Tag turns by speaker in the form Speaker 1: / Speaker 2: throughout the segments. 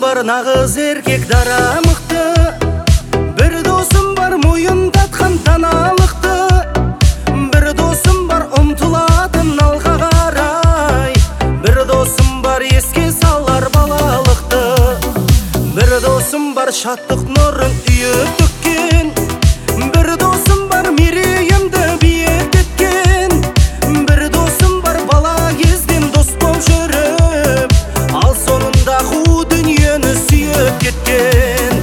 Speaker 1: бар нағыз еркек дара мықты, бір досым бар мойындатқан даналықты, бір досым бар ұмтылатын алға қарай, бір досым бар еске салар балалықты, бір досым бар шаттық нұрын үйіп төккен, бір досым бар мерейімді биік еткен, бір досым бар бала кезден дос боп жүріп, ал соңында қу дүниені сүйіп кеткен.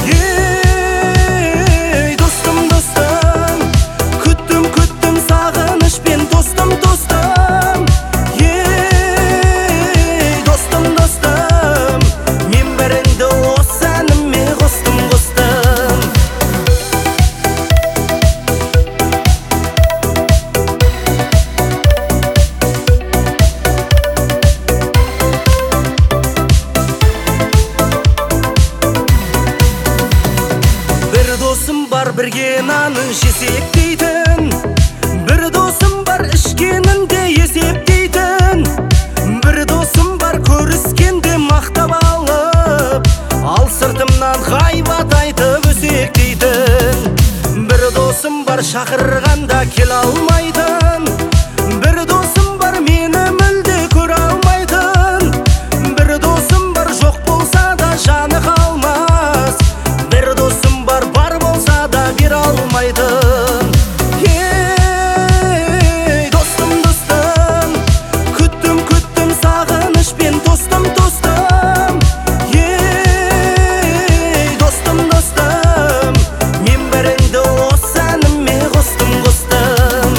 Speaker 1: Ей достым, достым, күттім, күттім сағынышпен, достым, достым. Ей достым, достым, мен бәріңді осы әніме қостым, қостым. Бір досым бар бірге нанын жесек дейтін, бір досым бар ішкенінде есептейтін, бір досым бар көріскенде мақтап алып, ал сыртымнан ғайбат айтып өсектейтін, бір досым бар шақырғанда келе алмайтын, бір досым бар мені мүлде көре алмайтын, бір досым бар жоқ болса да жаны қалмас, бір досым бар болса да бере алмайтын. Ей достым, достым, күттім, күттім сағынышпен, достым, достым. Ей достым, достым, мен бәріңді осы әніме қостым, қостым.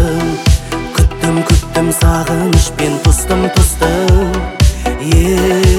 Speaker 1: Күттім, күттім сағынышпен, тостым, тостым.